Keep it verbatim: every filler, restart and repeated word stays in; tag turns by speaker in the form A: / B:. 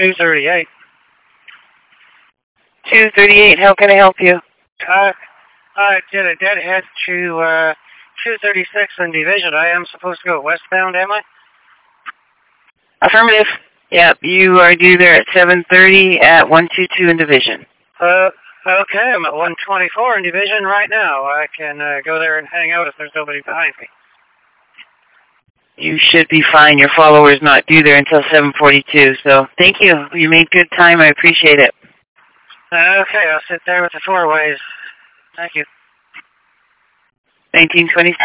A: two thirty-eight.
B: two thirty-eight, how can I help you?
A: Uh, I did a deadhead to uh, two thirty-six in Division. I am supposed to go westbound, am I?
B: Affirmative. Yep, you are due there at seven thirty at one two two in Division.
A: Uh, okay, I'm at one twenty-four in Division right now. I can uh, go there and hang out if there's nobody behind me.
B: You should be fine. Your follower's not due there until seven forty-two, so thank you. You made good time. I appreciate it.
A: Okay, I'll sit there with the four ways. Thank you.
B: nineteen twenty.